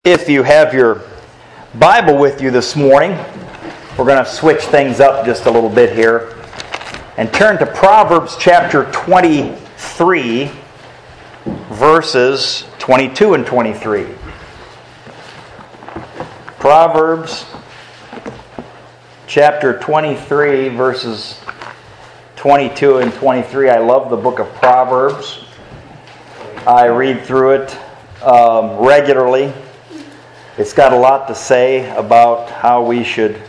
If you have your Bible with you this morning, we're going to switch things up just a little bit here and turn to Proverbs chapter 23, verses 22 and 23. Proverbs chapter 23, verses 22 and 23. I love the book of Proverbs. I read through it regularly. It's got a lot to say about how we should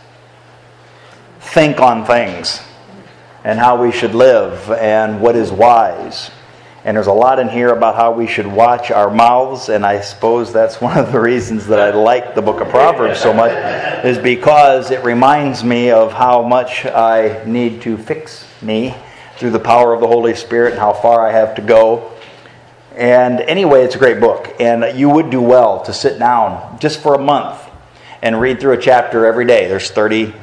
think on things and how we should live and what is wise. And there's a lot in here about how we should watch our mouths, and I suppose that's one of the reasons that I like the book of Proverbs so much, is because it reminds me of how much I need to fix me through the power of the Holy Spirit and how far I have to go. And anyway, it's a great book, and you would do well to sit down just for a month and read through a chapter every day. There's 31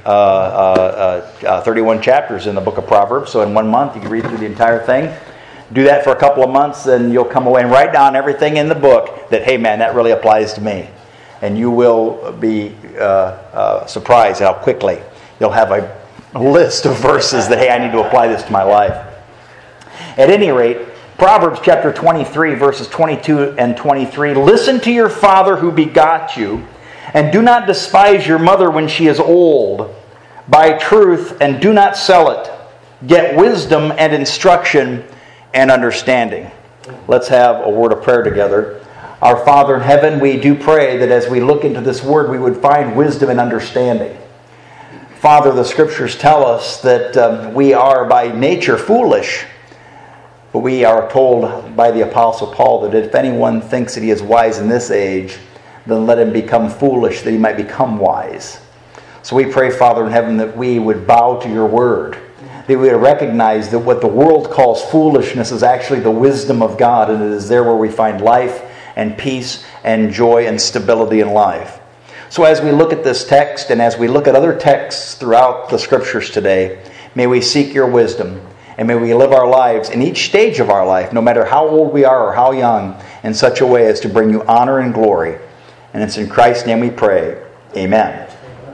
chapters in the book of Proverbs, so in 1 month you can read through the entire thing. Do that for a couple of months, and you'll come away and write down everything in the book that, hey man, that really applies to me. And you will be surprised how quickly you'll have a list of verses that, hey, I need to apply this to my life. At any rate, Proverbs chapter 23, verses 22 and 23. Listen to your father who begot you, and do not despise your mother when she is old. Buy truth and do not sell it. Get wisdom and instruction and understanding. Let's have a word of prayer together. Our Father in heaven, we do pray that as we look into this word, we would find wisdom and understanding. Father, the scriptures tell us that we are by nature foolish. But we are told by the Apostle Paul that if anyone thinks that he is wise in this age, then let him become foolish that he might become wise. So we pray, Father in heaven, that we would bow to your word. That we would recognize that what the world calls foolishness is actually the wisdom of God, and it is there where we find life and peace and joy and stability in life. So as we look at this text and as we look at other texts throughout the scriptures today, may we seek your wisdom. And may we live our lives in each stage of our life, no matter how old we are or how young, in such a way as to bring you honor and glory. And it's in Christ's name we pray. Amen.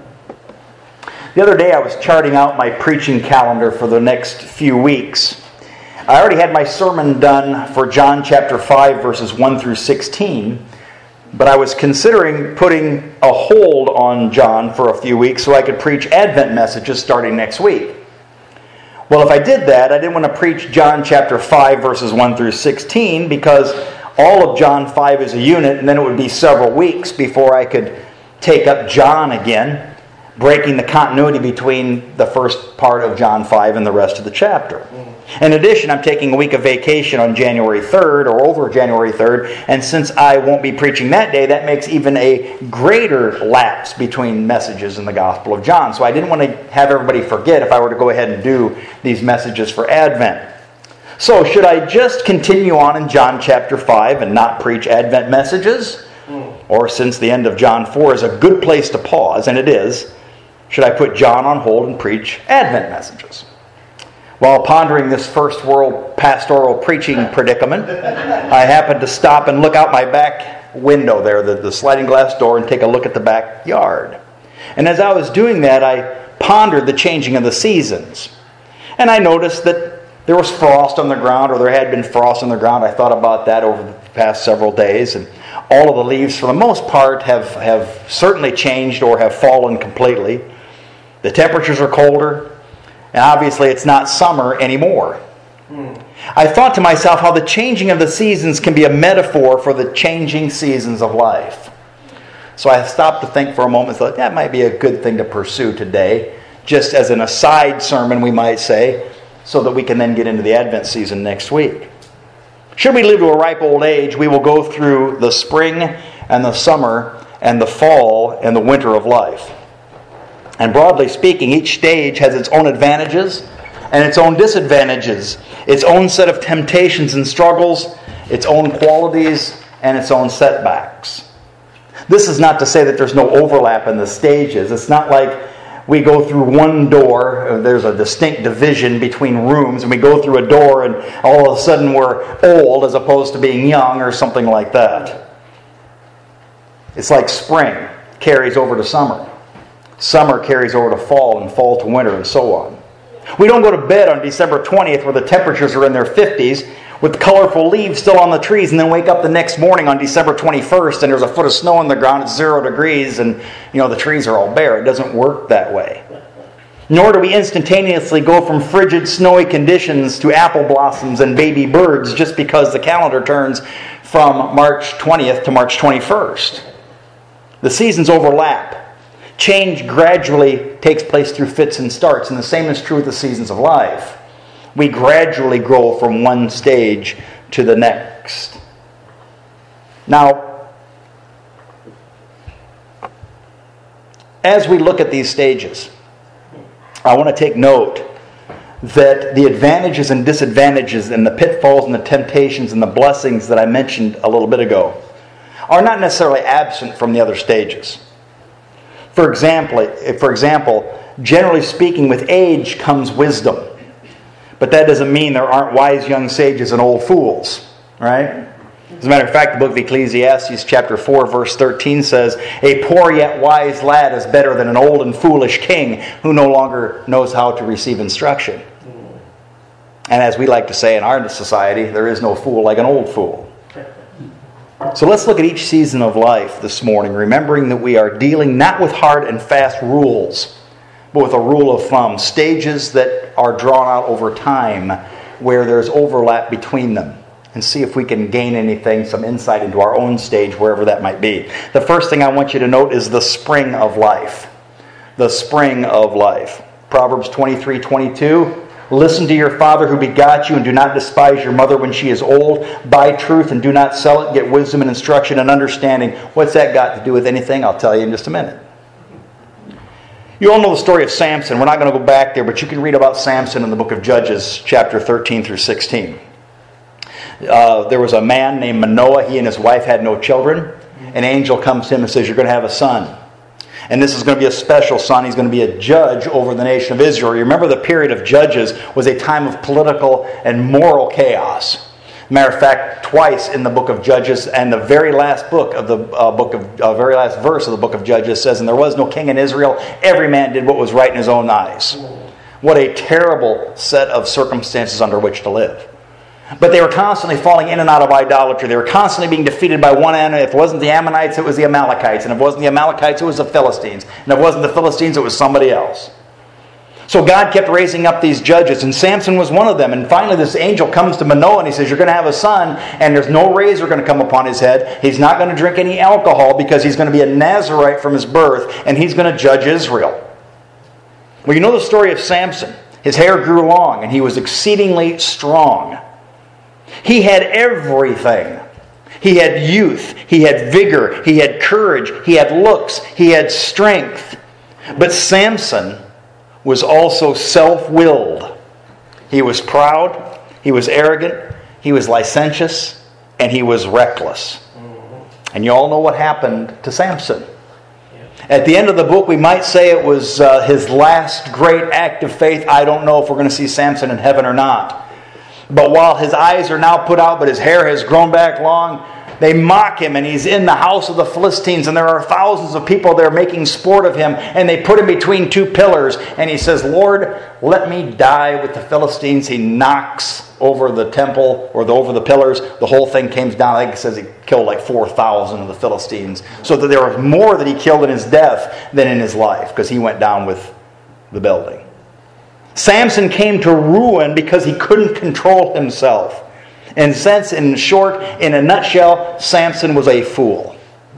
The other day I was charting out my preaching calendar for the next few weeks. I already had my sermon done for John chapter 5, verses 1 through 16. But I was considering putting a hold on John for a few weeks so I could preach Advent messages starting next week. Well, if I did that, I didn't want to preach John chapter 5, verses 1 through 16, because all of John 5 is a unit, and then it would be several weeks before I could take up John again, breaking the continuity between the first part of John 5 and the rest of the chapter. In addition, I'm taking a week of vacation on January 3rd, or over January 3rd, and since I won't be preaching that day, that makes even a greater lapse between messages in the Gospel of John. So I didn't want to have everybody forget if I were to go ahead and do these messages for Advent. So should I just continue on in John chapter 5 and not preach Advent messages? Or since the end of John 4 is a good place to pause, and it is, should I put John on hold and preach Advent messages? While pondering this first world pastoral preaching predicament, I happened to stop and look out my back window there, the sliding glass door, and take a look at the backyard. And as I was doing that, I pondered the changing of the seasons. And I noticed that there was frost on the ground, or there had been frost on the ground. I thought about that over the past several days, and all of the leaves, for the most part, have certainly changed or have fallen completely. The temperatures are colder. And obviously it's not summer anymore. I thought to myself how the changing of the seasons can be a metaphor for the changing seasons of life. So I stopped to think for a moment and thought that might be a good thing to pursue today, just as an aside sermon, we might say, so that we can then get into the Advent season next week. Should we live to a ripe old age, we will go through the spring and the summer and the fall and the winter of life. And broadly speaking, each stage has its own advantages and its own disadvantages, its own set of temptations and struggles, its own qualities, and its own setbacks. This is not to say that there's no overlap in the stages. It's not like we go through one door, there's a distinct division between rooms, and we go through a door and all of a sudden we're old as opposed to being young or something like that. It's like spring carries over to summer. Summer carries over to fall, and fall to winter, and so on. We don't go to bed on December 20th where the temperatures are in their 50s with colorful leaves still on the trees, and then wake up the next morning on December 21st and there's a foot of snow on the ground, it's 0 degrees, and the trees are all bare. It doesn't work that way. Nor do we instantaneously go from frigid, snowy conditions to apple blossoms and baby birds just because the calendar turns from March 20th to March 21st. The seasons overlap. Change gradually takes place through fits and starts, and the same is true with the seasons of life. We gradually grow from one stage to the next. Now, as we look at these stages, I want to take note that the advantages and disadvantages and the pitfalls and the temptations and the blessings that I mentioned a little bit ago are not necessarily absent from the other stages. For example, generally speaking, with age comes wisdom. But that doesn't mean there aren't wise young sages and old fools, right? As a matter of fact, the book of Ecclesiastes chapter 4 verse 13 says, "A poor yet wise lad is better than an old and foolish king who no longer knows how to receive instruction." And as we like to say in our society, there is no fool like an old fool. So let's look at each season of life this morning, remembering that we are dealing not with hard and fast rules, but with a rule of thumb, stages that are drawn out over time where there's overlap between them, and see if we can gain anything, some insight into our own stage, wherever that might be. The first thing I want you to note is the spring of life. The spring of life. Proverbs 23:22. "Listen to your father who begot you, and do not despise your mother when she is old. Buy truth and do not sell it. Get wisdom and instruction and understanding." What's that got to do with anything? I'll tell you in just a minute. You all know the story of Samson. We're not going to go back there, but you can read about Samson in the book of Judges, chapter 13 through 16. There was a man named Manoah. He and his wife had no children. An angel comes to him and says, "You're going to have a son. And this is going to be a special son. He's going to be a judge over the nation of Israel." You remember the period of Judges was a time of political and moral chaos. Matter of fact, twice in the book of Judges, and the very last verse of the book of Judges says, "And there was no king in Israel. Every man did what was right in his own eyes." What a terrible set of circumstances under which to live. But they were constantly falling in and out of idolatry. They were constantly being defeated by one enemy. If it wasn't the Ammonites, it was the Amalekites. And if it wasn't the Amalekites, it was the Philistines. And if it wasn't the Philistines, it was somebody else. So God kept raising up these judges, and Samson was one of them. And finally this angel comes to Manoah and he says, "You're going to have a son, and there's no razor going to come upon his head. He's not going to drink any alcohol because he's going to be a Nazirite from his birth, and he's going to judge Israel." Well, you know the story of Samson. His hair grew long, and he was exceedingly strong. He had everything. He had youth, he had vigor, he had courage, he had looks, he had strength. But Samson was also self-willed. He was proud, he was arrogant, he was licentious, and he was reckless. And you all know what happened to Samson. At the end of the book, we might say it was his last great act of faith. I don't know if we're going to see Samson in heaven or not. But while his eyes are now put out, but his hair has grown back long, they mock him, and he's in the house of the Philistines, and there are thousands of people there making sport of him, and they put him between two pillars, and he says, "Lord, let me die with the Philistines." He knocks over the temple, or over the pillars. The whole thing came down. I think it says he killed like 4,000 of the Philistines. So that there was more that he killed in his death than in his life, because he went down with the building. Samson came to ruin because he couldn't control himself. In a nutshell, Samson was a fool.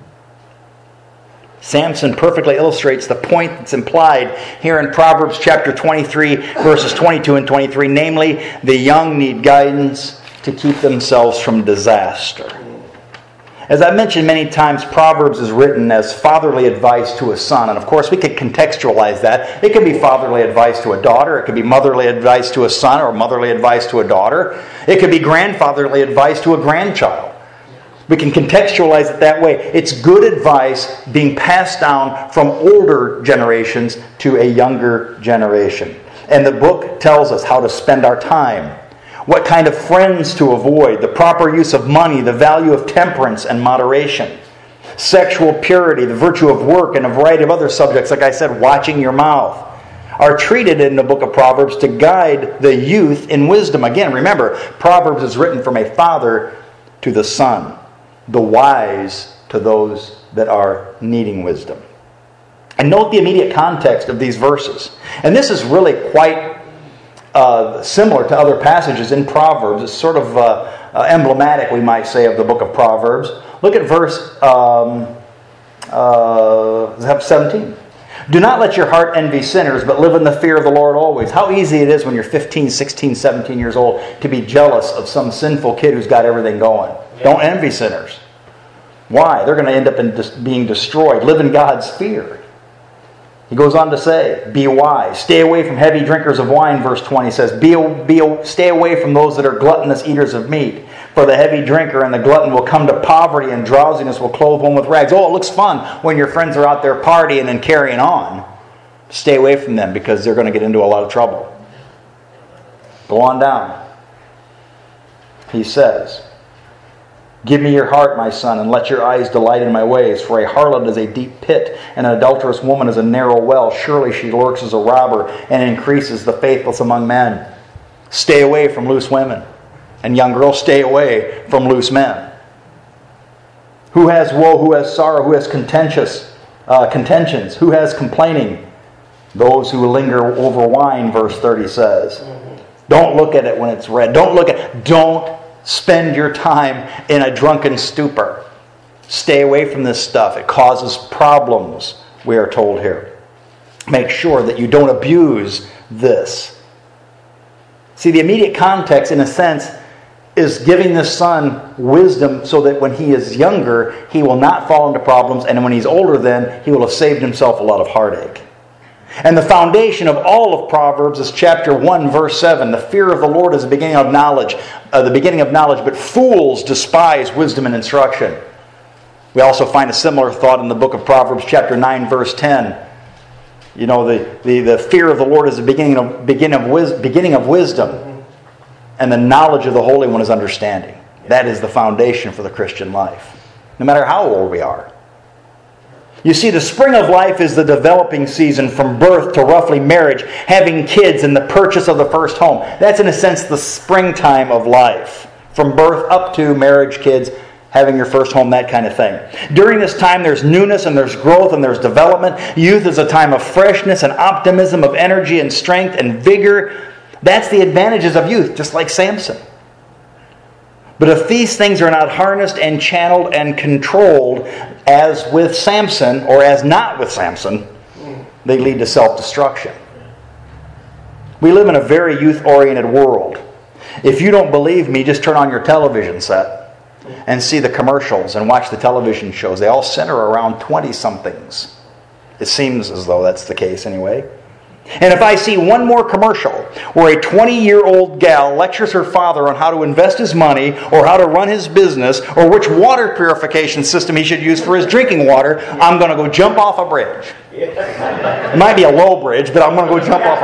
Samson perfectly illustrates the point that's implied here in Proverbs chapter 23, verses 22 and 23. Namely, the young need guidance to keep themselves from disaster. As I mentioned many times, Proverbs is written as fatherly advice to a son. And of course, we could contextualize that. It could be fatherly advice to a daughter. It could be motherly advice to a son, or motherly advice to a daughter. It could be grandfatherly advice to a grandchild. We can contextualize it that way. It's good advice being passed down from older generations to a younger generation. And the book tells us how to spend our time, what kind of friends to avoid, the proper use of money, the value of temperance and moderation. sexual purity, the virtue of work, and a variety of other subjects, like I said, watching your mouth, are treated in the book of Proverbs to guide the youth in wisdom. Again, remember, Proverbs is written from a father to the son, the wise to those that are needing wisdom. And note the immediate context of these verses. And this is really quite similar to other passages in Proverbs. It's sort of emblematic, we might say, of the book of Proverbs. Look at verse 17. Do not let your heart envy sinners, but live in the fear of the Lord always. How easy it is when you're 15, 16, 17 years old to be jealous of some sinful kid who's got everything going. Yeah. Don't envy sinners. Why? They're going to end up being destroyed. Live in God's fear. He goes on to say, be wise. Stay away from heavy drinkers of wine, verse 20 says. Stay away from those that are gluttonous eaters of meat. For the heavy drinker and the glutton will come to poverty, and drowsiness will clothe one with rags. Oh, it looks fun when your friends are out there partying and carrying on. Stay away from them because they're going to get into a lot of trouble. Go on down. He says, give me your heart, my son, and let your eyes delight in my ways. For a harlot is a deep pit, and an adulterous woman is a narrow well. Surely she lurks as a robber and increases the faithless among men. Stay away from loose women. And young girls, stay away from loose men. Who has woe? Who has sorrow? Who has contentions? Who has complaining? Those who linger over wine, verse 30 says. Don't look at it when it's red. Don't spend your time in a drunken stupor. Stay away from this stuff. It causes problems, we are told here. Make sure that you don't abuse this. See, the immediate context, in a sense, is giving the son wisdom so that when he is younger, he will not fall into problems, and when he's older then, he will have saved himself a lot of heartache. And the foundation of all of Proverbs is chapter 1, verse 7. The fear of the Lord is the beginning of knowledge, but fools despise wisdom and instruction. We also find a similar thought in the book of Proverbs, chapter 9, verse 10. You know, the fear of the Lord is the beginning of wisdom. And the knowledge of the Holy One is understanding. That is the foundation for the Christian life, no matter how old we are. You see, the spring of life is the developing season from birth to roughly marriage, having kids, and the purchase of the first home. That's, in a sense, the springtime of life. From birth up to marriage, kids, having your first home, that kind of thing. During this time, there's newness and there's growth and there's development. Youth is a time of freshness and optimism, of energy and strength and vigor. That's the advantages of youth, just like Samson. But if these things are not harnessed and channeled and controlled as with Samson, or as not with Samson, they lead to self-destruction. We live in a very youth-oriented world. If you don't believe me, just turn on your television set and see the commercials and watch the television shows. They all center around 20-somethings. It seems as though that's the case anyway. And if I see one more commercial where a 20-year-old gal lectures her father on how to invest his money or how to run his business or which water purification system he should use for his drinking water, I'm going to go jump off a bridge. It might be a low bridge, but I'm going to go jump off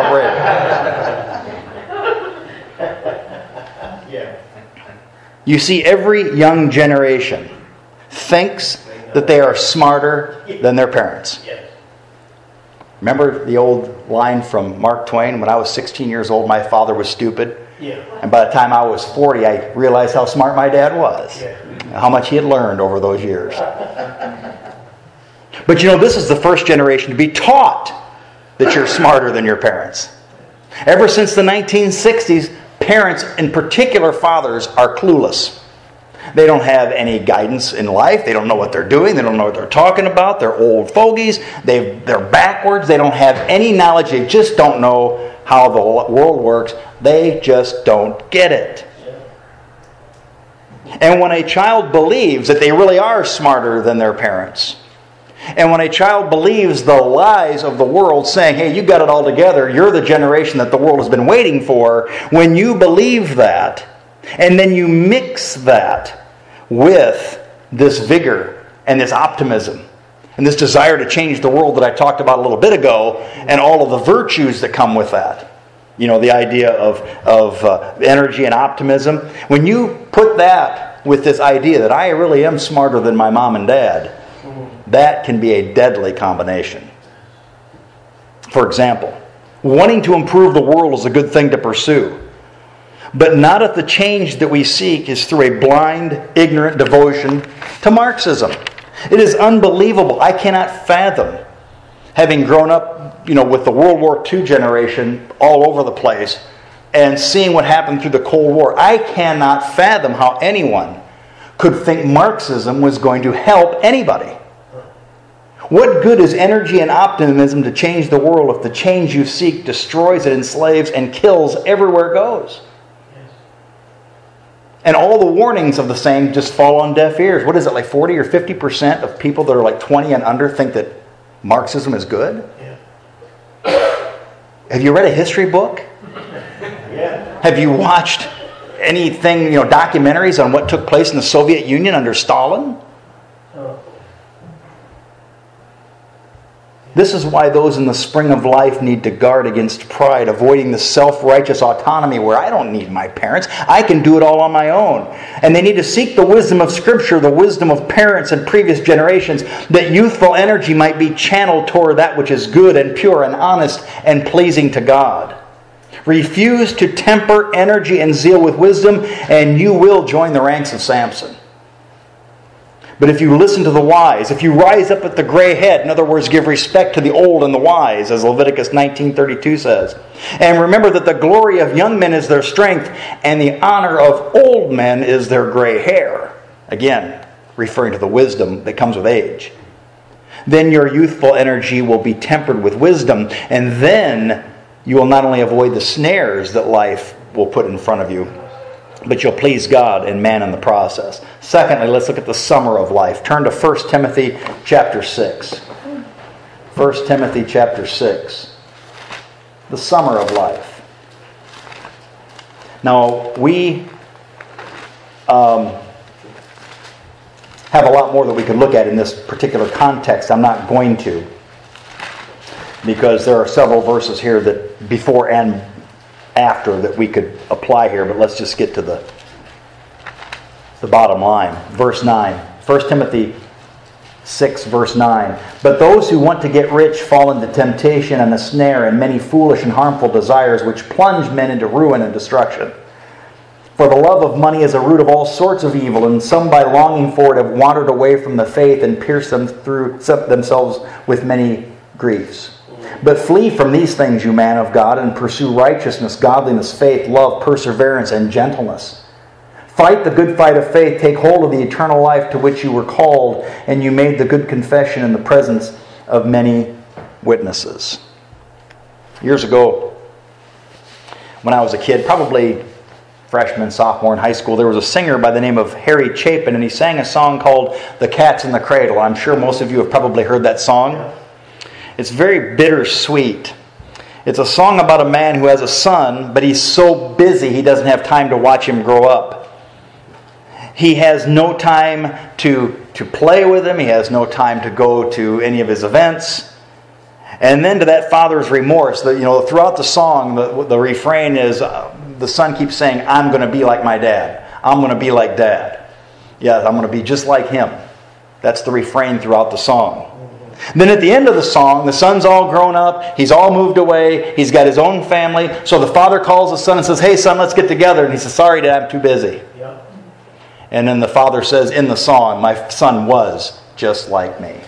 a bridge. You see, every young generation thinks that they are smarter than their parents. Remember the old line from Mark Twain? When I was 16 years old, my father was stupid. Yeah. And by the time I was 40, I realized how smart my dad was. Yeah. How much he had learned over those years. But you know, this is the first generation to be taught that you're smarter than your parents. Ever since the 1960s, parents, in particular fathers, are clueless. They don't have any guidance in life. They don't know what they're doing. They don't know what they're talking about. They're old fogies. They're backwards. They don't have any knowledge. They just don't know how the world works. They just don't get it. And when a child believes that they really are smarter than their parents, and when a child believes the lies of the world saying, hey, you got it all together, you're the generation that the world has been waiting for, when you believe that, and then you mix that with this vigor and this optimism and this desire to change the world that I talked about a little bit ago, and all of the virtues that come with that. You know, the idea of energy and optimism. When you put that with this idea that I really am smarter than my mom and dad, That can be a deadly combination. For example, wanting to improve the world is a good thing to pursue, but not if the change that we seek is through a blind, ignorant devotion to Marxism. It is unbelievable. I cannot fathom, having grown up, with the World War II generation all over the place and seeing what happened through the Cold War. I cannot fathom how anyone could think Marxism was going to help anybody. What good is energy and optimism to change the world if the change you seek destroys it, enslaves, and kills everywhere it goes? And all the warnings of the same just fall on deaf ears. What is it, like 40 or 50% of people that are like 20 and under think that Marxism is good? Yeah. Have you read a history book? Yeah. Have you watched anything, documentaries on what took place in the Soviet Union under Stalin? This is why those in the spring of life need to guard against pride, avoiding the self-righteous autonomy where I don't need my parents. I can do it all on my own. And they need to seek the wisdom of Scripture, the wisdom of parents and previous generations, that youthful energy might be channeled toward that which is good and pure and honest and pleasing to God. Refuse to temper energy and zeal with wisdom, and you will join the ranks of Samson. But if you listen to the wise, if you rise up at the gray head, in other words, give respect to the old and the wise, as Leviticus 19:32 says, and remember that the glory of young men is their strength, and the honor of old men is their gray hair. Again, referring to the wisdom that comes with age. Then your youthful energy will be tempered with wisdom, and then you will not only avoid the snares that life will put in front of you, but you'll please God and man in the process. Secondly, let's look at the summer of life. Turn to 1 Timothy chapter 6. 1 Timothy chapter 6. The summer of life. Now, we have a lot more that we could look at in this particular context. I'm not going to, because there are several verses here that before and after that we could apply here, but let's just get to the bottom line. Verse 9. 1 Timothy 6, verse 9. But those who want to get rich fall into temptation and a snare and many foolish and harmful desires which plunge men into ruin and destruction. For the love of money is a root of all sorts of evil, and some by longing for it have wandered away from the faith and pierced themselves with many griefs. But flee from these things, you man of God, and pursue righteousness, godliness, faith, love, perseverance, and gentleness. Fight the good fight of faith. Take hold of the eternal life to which you were called, and you made the good confession in the presence of many witnesses. Years ago, when I was a kid, probably freshman, sophomore in high school, there was a singer by the name of Harry Chapin, and he sang a song called The Cat's in the Cradle. I'm sure most of you have probably heard that song. It's very bittersweet. It's a song about a man who has a son, but he's so busy he doesn't have time to watch him grow up. He has no time to play with him. He has no time to go to any of his events. And then to that father's remorse, throughout the song, the refrain is, the son keeps saying, I'm going to be like my dad. I'm going to be like Dad. Yeah, I'm going to be just like him. That's the refrain throughout the song. Then at the end of the song, the son's all grown up. He's all moved away. He's got his own family. So the father calls the son and says, hey, son, let's get together. And he says, sorry, Dad, I'm too busy. Yeah. And then the father says in the song, my son was just like me.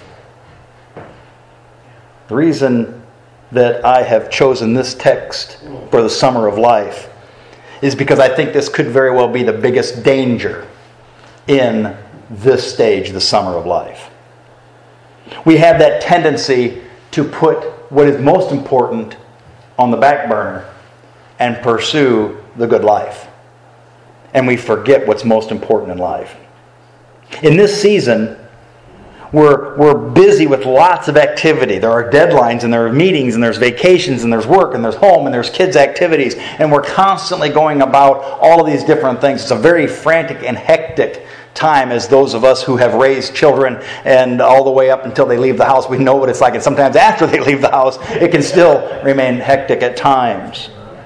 The reason that I have chosen this text for the summer of life is because I think this could very well be the biggest danger in this stage, the summer of life. We have that tendency to put what is most important on the back burner and pursue the good life. And we forget what's most important in life. In this season, we're busy with lots of activity. There are deadlines, and there are meetings, and there's vacations, and there's work, and there's home, and there's kids' activities. And we're constantly going about all of these different things. It's a very frantic and hectic time, as those of us who have raised children and all the way up until they leave the house, we know what it's like. And sometimes after they leave the house, it can still remain hectic at times.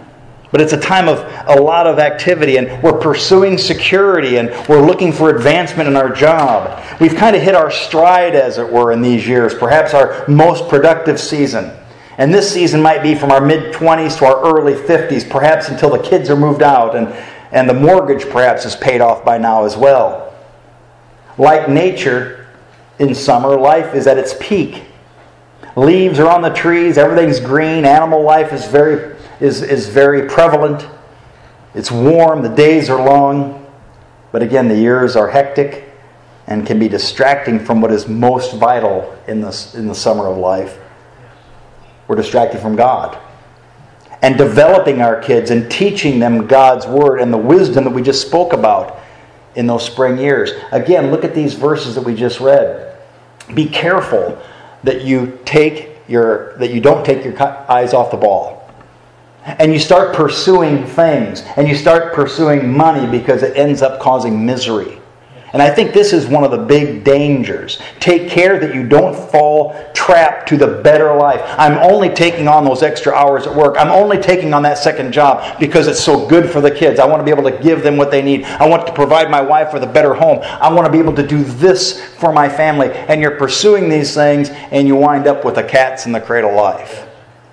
But it's a time of a lot of activity, and we're pursuing security, and we're looking for advancement in our job. We've kind of hit our stride, as it were, in these years, perhaps our most productive season. And this season might be from our mid-20s to our early 50s, perhaps until the kids are moved out, and the mortgage perhaps is paid off by now as well. Like nature, in summer, life is at its peak. Leaves are on the trees, everything's green, animal life is very prevalent. It's warm, the days are long, but again, the years are hectic and can be distracting from what is most vital in the summer of life. We're distracted from God. And developing our kids and teaching them God's Word and the wisdom that we just spoke about in those spring years. Again, look at these verses that we just read. Be careful that you don't take your eyes off the ball. And you start pursuing things. And you start pursuing money because it ends up causing misery. And I think this is one of the big dangers. Take care that you don't fall trapped to the better life. I'm only taking on those extra hours at work. I'm only taking on that second job because it's so good for the kids. I want to be able to give them what they need. I want to provide my wife with a better home. I want to be able to do this for my family. And you're pursuing these things and you wind up with a cat's in the cradle life.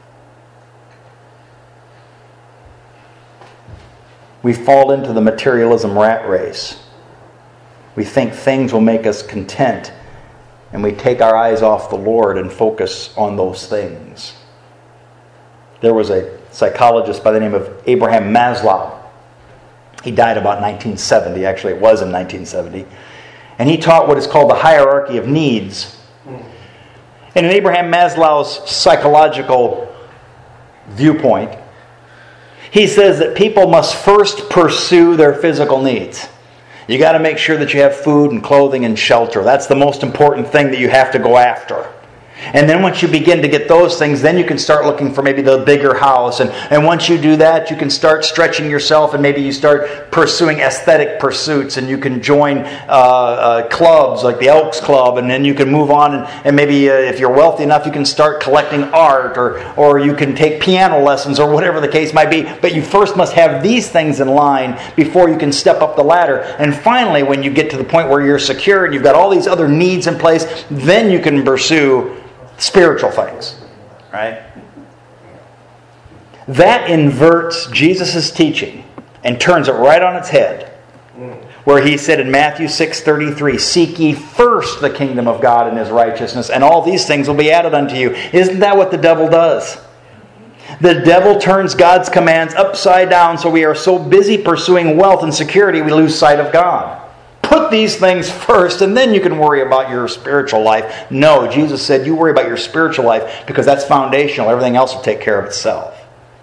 We fall into the materialism rat race. We think things will make us content, and we take our eyes off the Lord and focus on those things. There was a psychologist by the name of Abraham Maslow. He died about 1970. Actually, it was in 1970. And he taught what is called the hierarchy of needs. And in Abraham Maslow's psychological viewpoint, he says that people must first pursue their physical needs. You got to make sure that you have food and clothing and shelter. That's the most important thing that you have to go after. And then once you begin to get those things, then you can start looking for maybe the bigger house. And once you do that, you can start stretching yourself, and maybe you start pursuing aesthetic pursuits, and you can join clubs like the Elks Club, and then you can move on, and maybe if you're wealthy enough, you can start collecting art, or you can take piano lessons, or whatever the case might be. But you first must have these things in line before you can step up the ladder. And finally, when you get to the point where you're secure and you've got all these other needs in place, then you can pursue spiritual things, right? That inverts Jesus' teaching and turns it right on its head. Where he said in Matthew 6:33, "Seek ye first the kingdom of God and His righteousness, and all these things will be added unto you." Isn't that what the devil does? The devil turns God's commands upside down, so we are so busy pursuing wealth and security we lose sight of God. Put these things first, and then you can worry about your spiritual life. No, Jesus said you worry about your spiritual life because that's foundational. Everything else will take care of itself.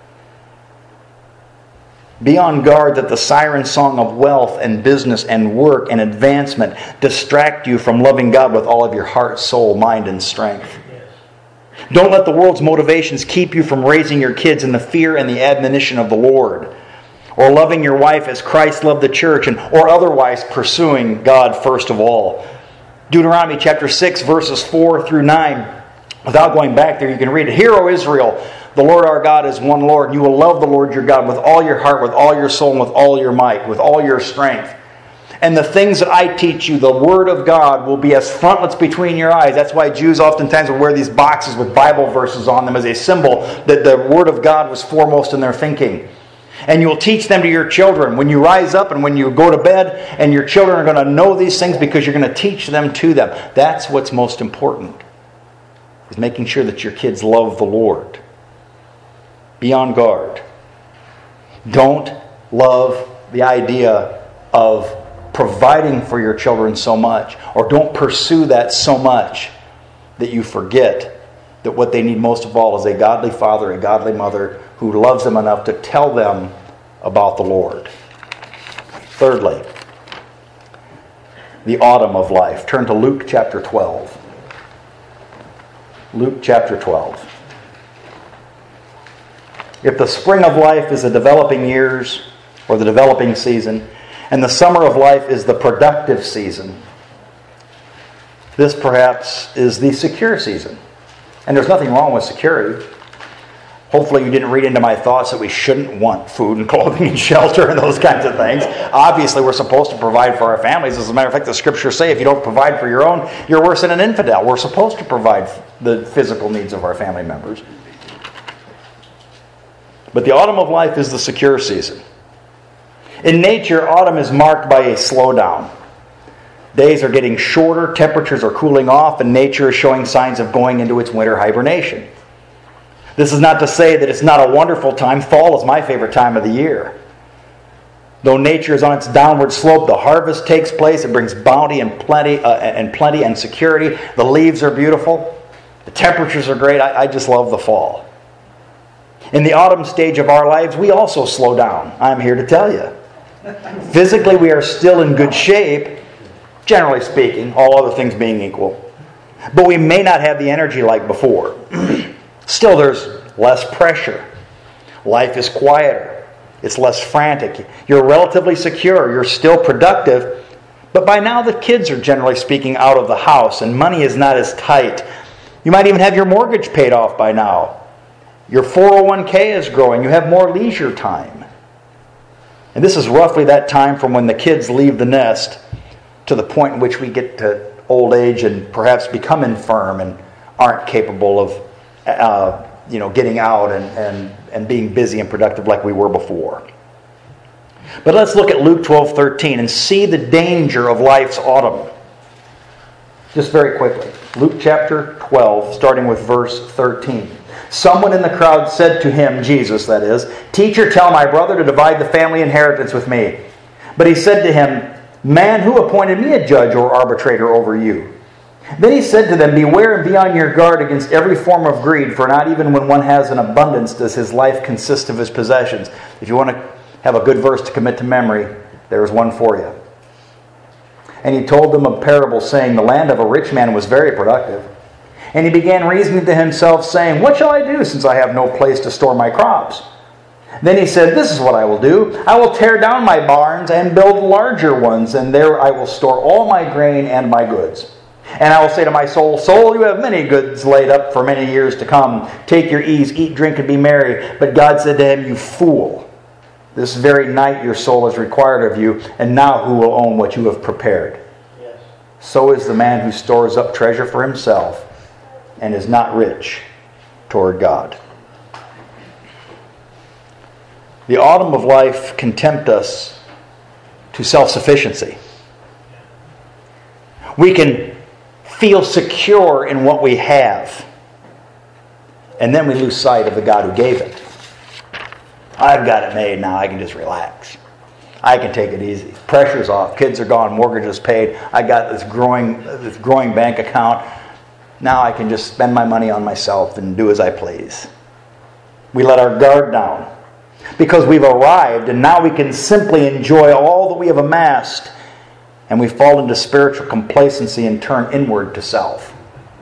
Be on guard that the siren song of wealth and business and work and advancement distract you from loving God with all of your heart, soul, mind, and strength. Don't let the world's motivations keep you from raising your kids in the fear and the admonition of the Lord, or loving your wife as Christ loved the church, or otherwise pursuing God first of all. Deuteronomy chapter 6, verses 4 through 9. Without going back there, you can read it. "Hear, O Israel, the Lord our God is one Lord, and you will love the Lord your God with all your heart, with all your soul, and with all your might, with all your strength. And the things that I teach you, the Word of God, will be as frontlets between your eyes." That's why Jews oftentimes will wear these boxes with Bible verses on them as a symbol that the Word of God was foremost in their thinking. "And you will teach them to your children when you rise up and when you go to bed, and your children are going to know these things because you're going to teach them to them." That's what's most important, is making sure that your kids love the Lord. Be on guard. Don't love the idea of providing for your children so much, or don't pursue that so much that you forget that what they need most of all is a godly father, a godly mother who loves them enough to tell them about the Lord. Thirdly, the autumn of life. Turn to Luke chapter 12. Luke chapter 12. If the spring of life is the developing years or the developing season, and the summer of life is the productive season, this perhaps is the secure season. And there's nothing wrong with security. Hopefully you didn't read into my thoughts that we shouldn't want food and clothing and shelter and those kinds of things. Obviously, we're supposed to provide for our families. As a matter of fact, the scriptures say if you don't provide for your own, you're worse than an infidel. We're supposed to provide the physical needs of our family members. But the autumn of life is the secure season. In nature, autumn is marked by a slowdown. Days are getting shorter, temperatures are cooling off, and nature is showing signs of going into its winter hibernation. This is not to say that it's not a wonderful time. Fall is my favorite time of the year. Though nature is on its downward slope, the harvest takes place. It brings bounty and plenty and security. The leaves are beautiful. The temperatures are great. I just love the fall. In the autumn stage of our lives, we also slow down. I'm here to tell you. Physically, we are still in good shape, generally speaking, all other things being equal. But we may not have the energy like before. Still, there's less pressure. Life is quieter. It's less frantic. You're relatively secure. You're still productive. But by now, the kids are generally speaking out of the house, and money is not as tight. You might even have your mortgage paid off by now. Your 401k is growing. You have more leisure time. And this is roughly that time from when the kids leave the nest to the point in which we get to old age and perhaps become infirm and aren't capable of getting out and being busy and productive like we were before. But let's look at Luke 12:13 and see the danger of life's autumn. Just very quickly. Luke chapter 12, starting with verse 13. Someone in the crowd said to him, Jesus that is, "Teacher, tell my brother to divide the family inheritance with me." But he said to him, "Man, who appointed me a judge or arbitrator over you?" Then he said to them, "Beware and be on your guard against every form of greed, for not even when one has an abundance does his life consist of his possessions." If you want to have a good verse to commit to memory, there's one for you. And he told them a parable, saying, "The land of a rich man was very productive. And he began reasoning to himself, saying, 'What shall I do, since I have no place to store my crops?' Then he said, 'This is what I will do. I will tear down my barns and build larger ones, and there I will store all my grain and my goods. And I will say to my soul, Soul, you have many goods laid up for many years to come. Take your ease, eat, drink, and be merry.' But God said to him, 'You fool, this very night your soul is required of you, and now who will own what you have prepared?' Yes. So is the man who stores up treasure for himself and is not rich toward God." The autumn of life can tempt us to self-sufficiency. We can feel secure in what we have, and then we lose sight of the God who gave it. I've got it made now. I can just relax. I can take it easy. Pressure's off. Kids are gone. Mortgage is paid. I got this growing bank account. Now I can just spend my money on myself and do as I please. We let our guard down because we've arrived, and now we can simply enjoy all that we have amassed, and we fall into spiritual complacency and turn inward to self.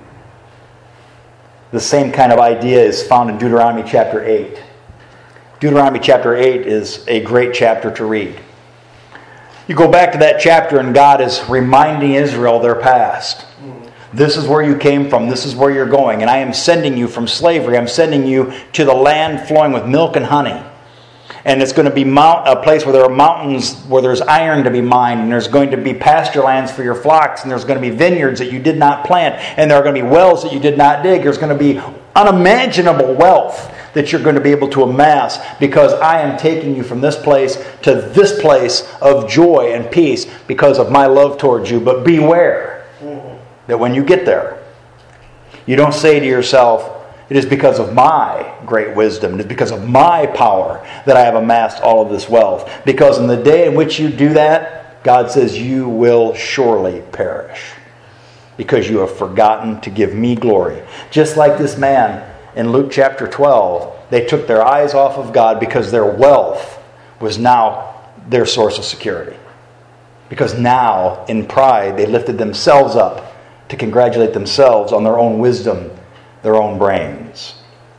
The same kind of idea is found in Deuteronomy chapter 8. Deuteronomy chapter 8 is a great chapter to read. You go back to that chapter and God is reminding Israel their past. This is where you came from. This is where you're going. And I am sending you from slavery. I'm sending you to the land flowing with milk and honey. And it's going to be a place where there are mountains, where there's iron to be mined. And there's going to be pasture lands for your flocks. And there's going to be vineyards that you did not plant. And there are going to be wells that you did not dig. There's going to be unimaginable wealth that you're going to be able to amass, because I am taking you from this place to this place of joy and peace because of my love towards you. But beware that when you get there, you don't say to yourself, it is because of my great wisdom, it is because of my power that I have amassed all of this wealth. Because in the day in which you do that, God says you will surely perish, because you have forgotten to give me glory. Just like this man in Luke chapter 12, they took their eyes off of God because their wealth was now their source of security. Because now, in pride, they lifted themselves up to congratulate themselves on their own wisdom, their own brains.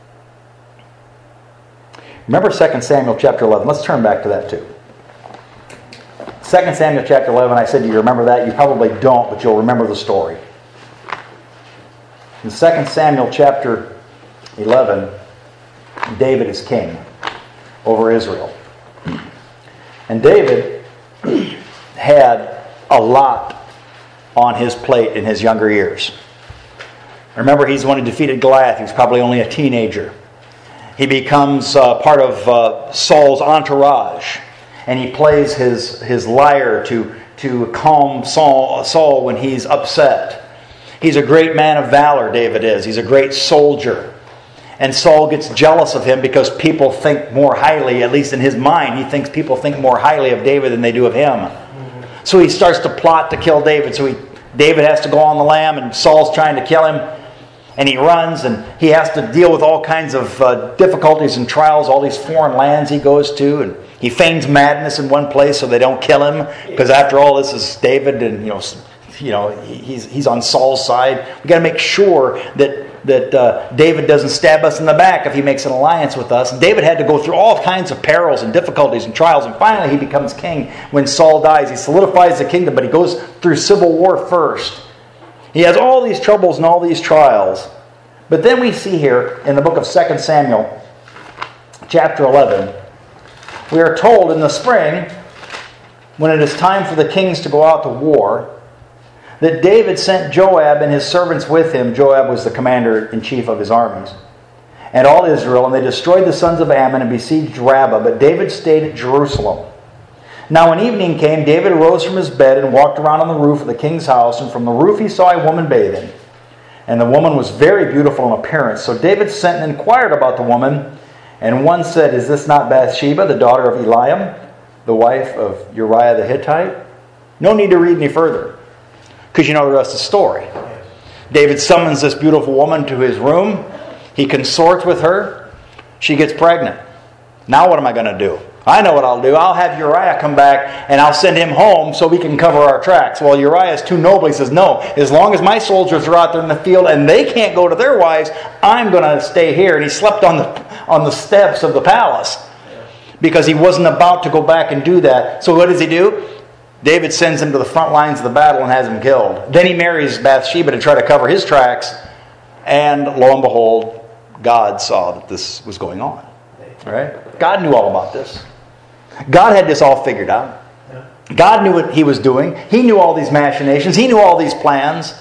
Remember 2 Samuel chapter 11. Let's turn back to that too. 2 Samuel chapter 11, I said, do you remember that? You probably don't, but you'll remember the story. In 2 Samuel chapter 11, David is king over Israel. And David had a lot on his plate in his younger years. Remember, he's the one who defeated Goliath. He was probably only a teenager. He becomes part of Saul's entourage, and he plays his lyre to calm Saul when he's upset. He's a great man of valor, David is. He's a great soldier. And Saul gets jealous of him because people think more highly, at least in his mind, he thinks people think more highly of David than they do of him. So he starts to plot to kill David. So David has to go on the lam, and Saul's trying to kill him. And he runs, and he has to deal with all kinds of difficulties and trials, all these foreign lands he goes to. And he feigns madness in one place so they don't kill him, because after all, this is David, and he's on Saul's side. We got to make sure that David doesn't stab us in the back if he makes an alliance with us. And David had to go through all kinds of perils and difficulties and trials, and finally he becomes king when Saul dies. He solidifies the kingdom, but he goes through civil war first. He has all these troubles and all these trials. But then we see here in the book of 2 Samuel, chapter 11, we are told in the spring, when it is time for the kings to go out to war, that David sent Joab and his servants with him. Joab was the commander-in-chief of his armies, and all Israel, and they destroyed the sons of Ammon and besieged Rabbah, but David stayed at Jerusalem. Now when evening came, David arose from his bed and walked around on the roof of the king's house, and from the roof he saw a woman bathing. And the woman was very beautiful in appearance. So David sent and inquired about the woman, and one said, "Is this not Bathsheba, the daughter of Eliam, the wife of Uriah the Hittite?" No need to read any further, because you know the rest of the story. David summons this beautiful woman to his room. He consorts with her. She gets pregnant. Now what am I going to do? I know what I'll do. I'll have Uriah come back and I'll send him home so we can cover our tracks. Well, Uriah is too noble. He says, no, as long as my soldiers are out there in the field and they can't go to their wives, I'm going to stay here. And he slept on the steps of the palace because he wasn't about to go back and do that. So what does he do? David sends him to the front lines of the battle and has him killed. Then he marries Bathsheba to try to cover his tracks. And lo and behold, God saw that this was going on. Right? God knew all about this. God had this all figured out. God knew what he was doing. He knew all these machinations. He knew all these plans.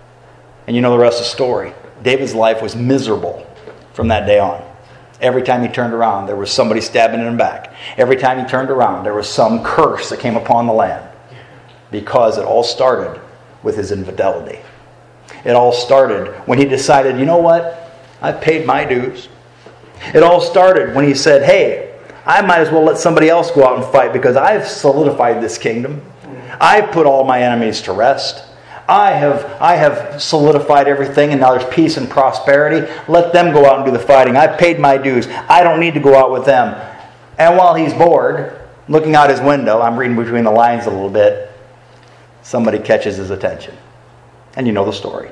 And you know the rest of the story. David's life was miserable from that day on. Every time he turned around, there was somebody stabbing him back. Every time he turned around, there was some curse that came upon the land. Because it all started with his infidelity. It all started when he decided, you know what? I've paid my dues. It all started when he said, hey, I might as well let somebody else go out and fight because I've solidified this kingdom. I've put all my enemies to rest. I have solidified everything, and now there's peace and prosperity. Let them go out and do the fighting. I've paid my dues. I don't need to go out with them. And while he's bored, looking out his window, I'm reading between the lines a little bit, somebody catches his attention. And you know the story.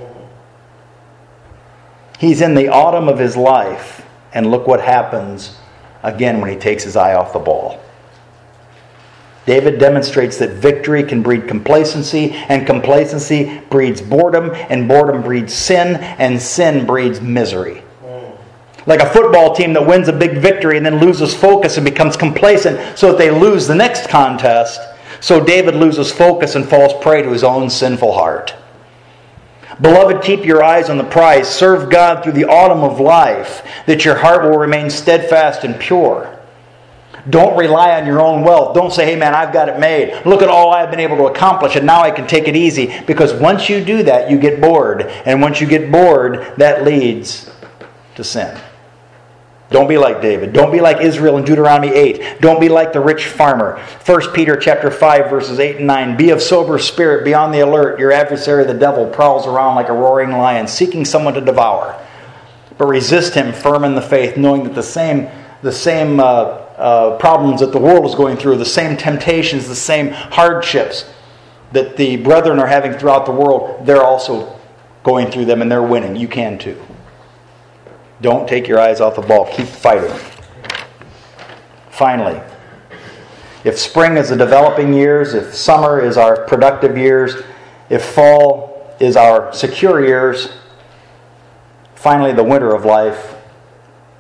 He's in the autumn of his life, and look what happens again when he takes his eye off the ball. David demonstrates that victory can breed complacency, and complacency breeds boredom, and boredom breeds sin, and sin breeds misery. Like a football team that wins a big victory and then loses focus and becomes complacent so that they lose the next contest. So David loses focus and falls prey to his own sinful heart. Beloved, keep your eyes on the prize. Serve God through the autumn of life, that your heart will remain steadfast and pure. Don't rely on your own wealth. Don't say, hey man, I've got it made. Look at all I've been able to accomplish and now I can take it easy. Because once you do that, you get bored. And once you get bored, that leads to sin. Don't be like David. Don't be like Israel in Deuteronomy 8. Don't be like the rich farmer. 1 Peter chapter 5, verses 8 and 9. Be of sober spirit. Be on the alert. Your adversary, the devil, prowls around like a roaring lion, seeking someone to devour. But resist him firm in the faith, knowing that the same problems that the world is going through, the same temptations, the same hardships that the brethren are having throughout the world, they're also going through them and they're winning. You can too. Don't take your eyes off the ball. Keep fighting. Finally, if spring is the developing years, if summer is our productive years, if fall is our secure years, finally the winter of life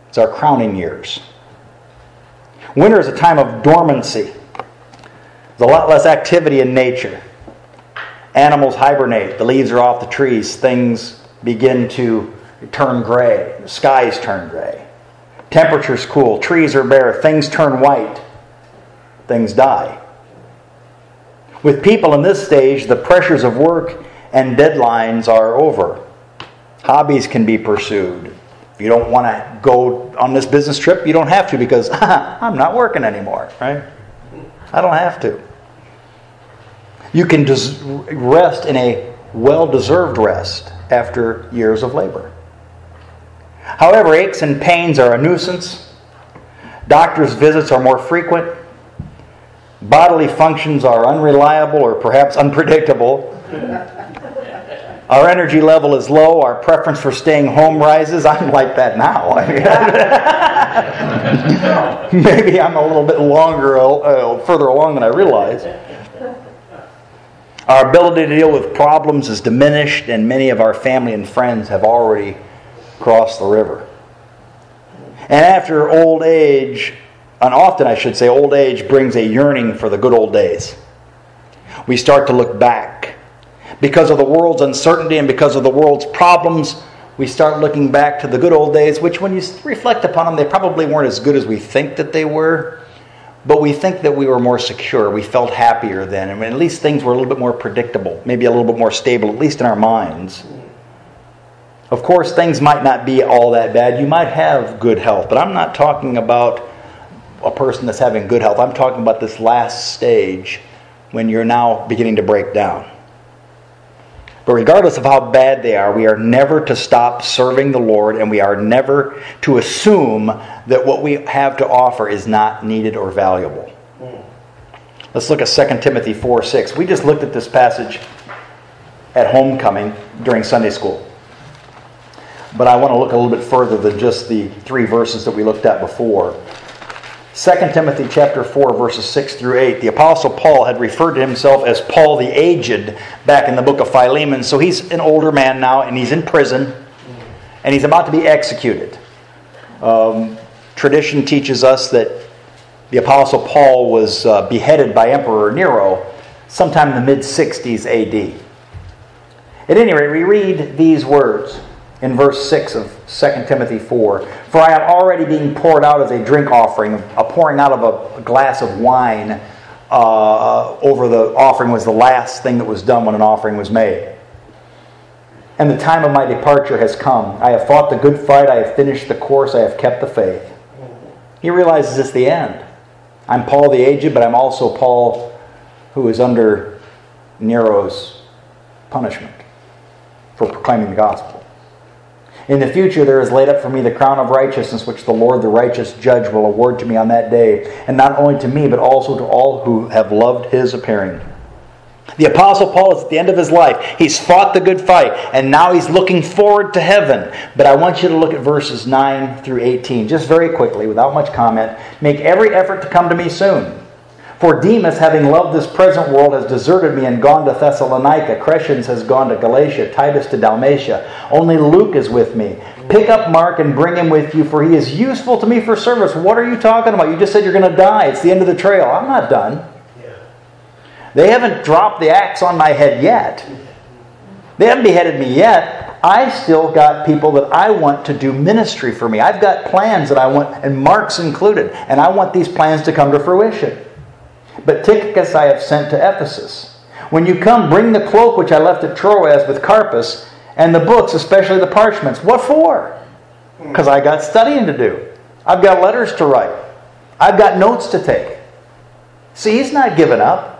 It's our crowning years. Winter is a time of dormancy. There's a lot less activity in nature. Animals hibernate. The leaves are off the trees. Things begin to turn gray. The skies turn gray. Temperatures cool. Trees are bare. Things turn white. Things die. With people in this stage, the pressures of work and deadlines are over. Hobbies can be pursued. If you don't want to go on this business trip, you don't have to because I'm not working anymore, right? I don't have to. You can just rest in a well-deserved rest after years of labor. However, aches and pains are a nuisance. Doctor's visits are more frequent. Bodily functions are unreliable or perhaps unpredictable. Our energy level is low. Our preference for staying home rises. I'm like that now. Maybe I'm a little bit further along than I realize. Our ability to deal with problems is diminished, and many of our family and friends have already crossed the river. And after old age, and often I should say, old age brings a yearning for the good old days. We start to look back. Because of the world's uncertainty and because of the world's problems, we start looking back to the good old days, which when you reflect upon them, they probably weren't as good as we think that they were. But we think that we were more secure. We felt happier then. I mean, at least things were a little bit more predictable, maybe a little bit more stable, at least in our minds. Of course, things might not be all that bad. You might have good health, but I'm not talking about a person that's having good health. I'm talking about this last stage when you're now beginning to break down. But regardless of how bad they are, we are never to stop serving the Lord, and we are never to assume that what we have to offer is not needed or valuable. Let's look at 2 Timothy 4:6. We just looked at this passage at homecoming during Sunday school. But I want to look a little bit further than just the 3 verses that we looked at before. 2 Timothy chapter 4, verses 6 through 8. The Apostle Paul had referred to himself as Paul the Aged back in the book of Philemon. So he's an older man now, and he's in prison, and he's about to be executed. Tradition teaches us that the Apostle Paul was beheaded by Emperor Nero sometime in the mid-60s A.D. At any rate, we read these words in verse 6 of 2 Timothy 4. For I am already being poured out as a drink offering. A pouring out of a glass of wine over the offering was the last thing that was done when an offering was made. And the time of my departure has come. I have fought the good fight. I have finished the course. I have kept the faith. He realizes it's the end. I'm Paul the Aged, but I'm also Paul who is under Nero's punishment for proclaiming the gospel. In the future there is laid up for me the crown of righteousness, which the Lord, the righteous judge, will award to me on that day, and not only to me, but also to all who have loved his appearing. The Apostle Paul is at the end of his life. He's fought the good fight, and now he's looking forward to heaven. But I want you to look at verses 9 through 18, just very quickly, without much comment. Make every effort to come to me soon. For Demas, having loved this present world, has deserted me and gone to Thessalonica. Crescens has gone to Galatia, Titus to Dalmatia. Only Luke is with me. Pick up Mark and bring him with you, for he is useful to me for service. What are you talking about? You just said you're going to die. It's the end of the trail. I'm not done. They haven't dropped the axe on my head yet. They haven't beheaded me yet. I still got people that I want to do ministry for me. I've got plans that I want, and Mark's included, and I want these plans to come to fruition. But Tychicus I have sent to Ephesus. When you come, bring the cloak which I left at Troas with Carpus, and the books, especially the parchments. What for? Because I got studying to do. I've got letters to write. I've got notes to take. See, he's not giving up.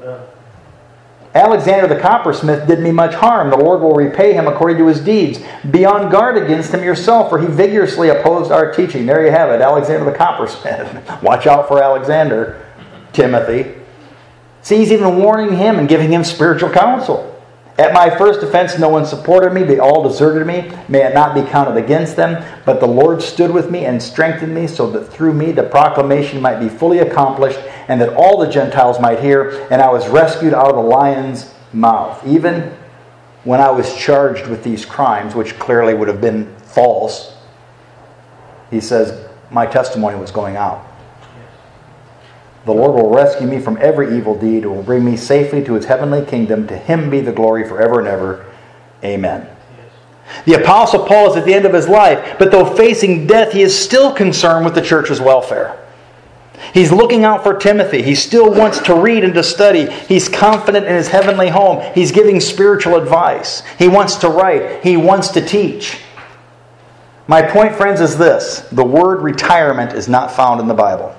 Alexander the coppersmith did me much harm. The Lord will repay him according to his deeds. Be on guard against him yourself, for he vigorously opposed our teaching. There you have it, Alexander the coppersmith. Watch out for Alexander, Timothy. See, he's even warning him and giving him spiritual counsel. At my first offense, no one supported me. They all deserted me. May it not be counted against them. But the Lord stood with me and strengthened me, so that through me the proclamation might be fully accomplished, and that all the Gentiles might hear. And I was rescued out of the lion's mouth. Even when I was charged with these crimes, which clearly would have been false, he says, my testimony was going out. The Lord will rescue me from every evil deed and will bring me safely to his heavenly kingdom. To him be the glory forever and ever. Amen. The Apostle Paul is at the end of his life, but though facing death, he is still concerned with the church's welfare. He's looking out for Timothy. He still wants to read and to study. He's confident in his heavenly home. He's giving spiritual advice. He wants to write. He wants to teach. My point, friends, is this. The word retirement is not found in the Bible.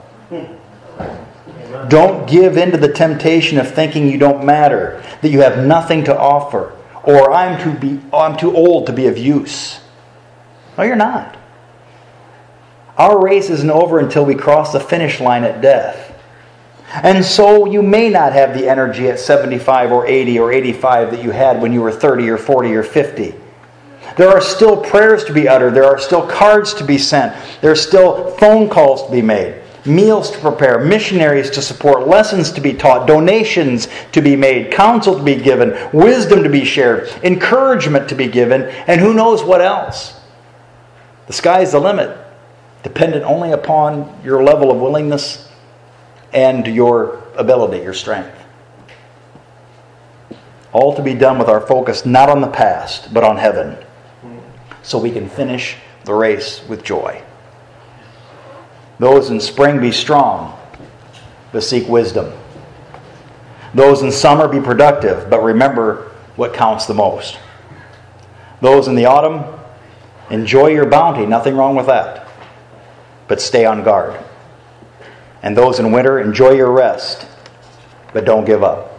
Don't give in to the temptation of thinking you don't matter, that you have nothing to offer, or I'm too old to be of use. No, you're not. Our race isn't over until we cross the finish line at death. And so you may not have the energy at 75 or 80 or 85 that you had when you were 30 or 40 or 50. There are still prayers to be uttered. There are still cards to be sent. There are still phone calls to be made. Meals to prepare, missionaries to support, lessons to be taught, donations to be made, counsel to be given, wisdom to be shared, encouragement to be given, and who knows what else. The sky's the limit, dependent only upon your level of willingness and your ability, your strength. All to be done with our focus not on the past, but on heaven, so we can finish the race with joy. Those in spring, be strong, but seek wisdom. Those in summer, be productive, but remember what counts the most. Those in the autumn, enjoy your bounty, nothing wrong with that, but stay on guard. And those in winter, enjoy your rest, but don't give up.